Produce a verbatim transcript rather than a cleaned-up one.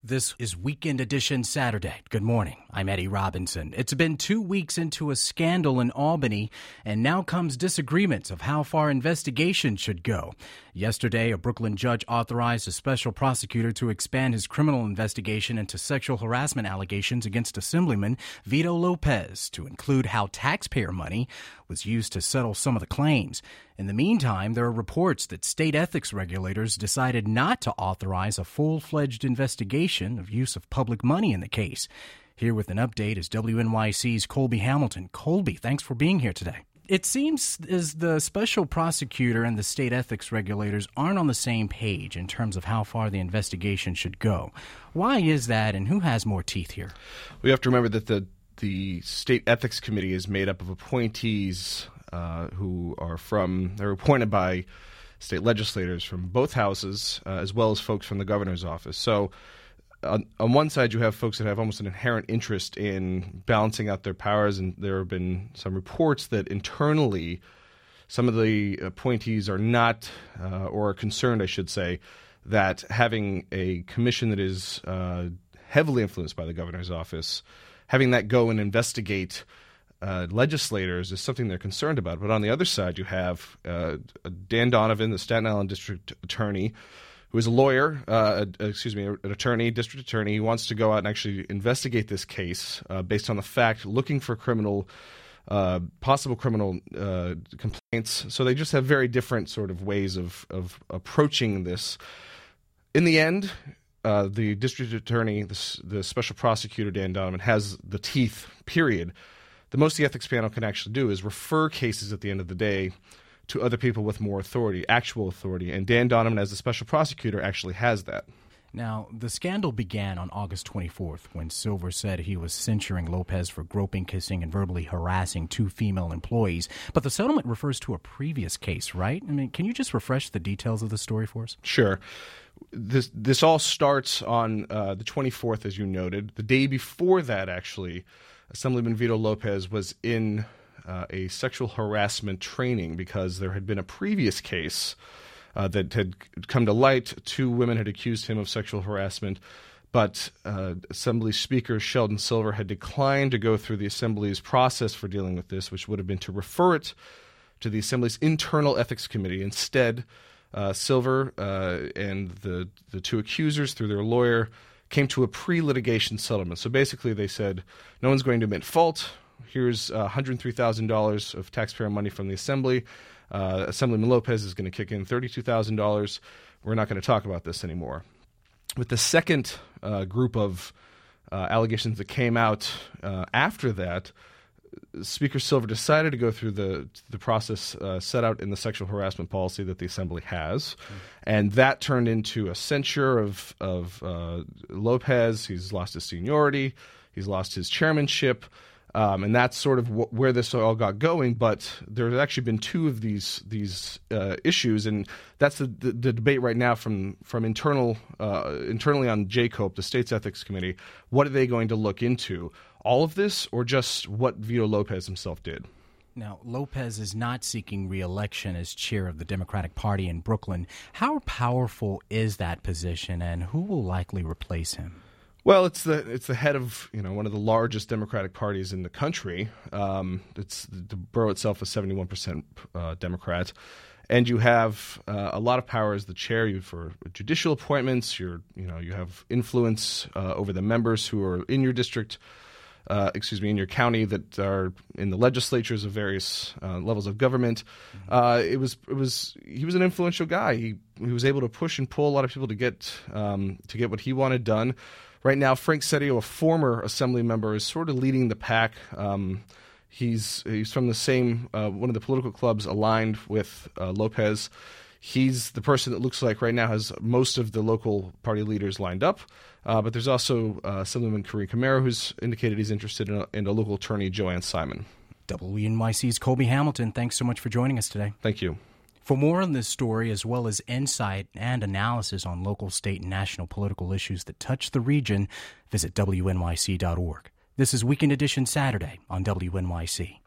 This is Weekend Edition Saturday. Good morning. I'm Eddie Robinson. It's been two weeks into a scandal in Albany, and now comes disagreements of how far investigation should go. Yesterday, a Brooklyn judge authorized a special prosecutor to expand his criminal investigation into sexual harassment allegations against Assemblyman Vito Lopez to include how taxpayer money was used to settle some of the claims. In the meantime, there are reports that state ethics regulators decided not to authorize a full-fledged investigation of use of public money in the case. Here with an update is W N Y C's Colby Hamilton. Colby, thanks for being here today. It seems as the special prosecutor and the state ethics regulators aren't on the same page in terms of how far the investigation should go. Why is that, and who has more teeth here? We have to remember that the the state ethics committee is made up of appointees uh, who are from, they're appointed by state legislators from both houses, uh, as well as folks from the governor's office. So on, on one side, you have folks that have almost an inherent interest in balancing out their powers, and there have been some reports that internally some of the appointees are not, uh, or are concerned, I should say, that having a commission that is uh, heavily influenced by the governor's office, having that go and investigate uh, legislators is something they're concerned about. But on the other side, you have uh, Dan Donovan, the Staten Island district attorney, who is a lawyer, uh, excuse me, an attorney, district attorney. He wants to go out and actually investigate this case uh, based on the fact, looking for criminal, uh, possible criminal uh, complaints. So they just have very different sort of ways of, of approaching this. In the end, Uh, the district attorney, the, the special prosecutor, Dan Donovan, has the teeth, period. The most the ethics panel can actually do is refer cases at the end of the day to other people with more authority, actual authority. And Dan Donovan, as the special prosecutor, actually has that. Now, the scandal began on August twenty-fourth when Silver said he was censuring Lopez for groping, kissing, and verbally harassing two female employees. But the settlement refers to a previous case, right? I mean, can you just refresh the details of the story for us? Sure. This this all starts on uh, the twenty-fourth, as you noted. The day before that, actually, Assemblyman Vito Lopez was in uh, a sexual harassment training because there had been a previous case uh, that had come to light. Two women had accused him of sexual harassment, but uh, Assembly Speaker Sheldon Silver had declined to go through the Assembly's process for dealing with this, which would have been to refer it to the Assembly's internal ethics committee. Instead, Uh, Silver uh, and the the two accusers, through their lawyer, came to a pre-litigation settlement. So basically they said, no one's going to admit fault. Here's uh, one hundred three thousand dollars of taxpayer money from the Assembly. Uh, Assemblyman Lopez is going to kick in thirty-two thousand dollars. We're not going to talk about this anymore. With the second uh, group of uh, allegations that came out uh, after that, Speaker Silver decided to go through the the process uh, set out in the sexual harassment policy that the Assembly has, mm-hmm. and that turned into a censure of of uh, Lopez. He's lost his seniority, he's lost his chairmanship, um, and that's sort of wh- where this all got going. But there's actually been two of these these uh, issues, and that's the, the, the debate right now from from internal uh, internally on J COPE, the state's ethics committee. What are they going to look into? All of this, or just what Vito Lopez himself did? Now, Lopez is not seeking re-election as chair of the Democratic Party in Brooklyn. How powerful is that position, and who will likely replace him? Well, it's the it's the head of you know one of the largest Democratic parties in the country. Um, it's the borough itself is seventy-one percent uh, Democrat, and you have uh, a lot of power as the chair. You for judicial appointments. You're you know you have influence uh, over the members who are in your district. Uh, excuse me, in your county that are in the legislatures of various uh, levels of government. Uh, it was, it was, he was an influential guy. He he was able to push and pull a lot of people to get um, to get what he wanted done. Right now, Frank Seddio, a former Assembly member, is sort of leading the pack. Um, he's he's from the same uh, one of the political clubs aligned with uh, Lopez. He's the person that looks like right now has most of the local party leaders lined up. Uh, but there's also uh, Assemblyman Kareem Camaro, who's indicated he's interested in a, in a local attorney, Joanne Simon. W N Y C's Colby Hamilton, thanks so much for joining us today. Thank you. For more on this story, as well as insight and analysis on local, state, and national political issues that touch the region, visit W N Y C dot org. This is Weekend Edition Saturday on W N Y C.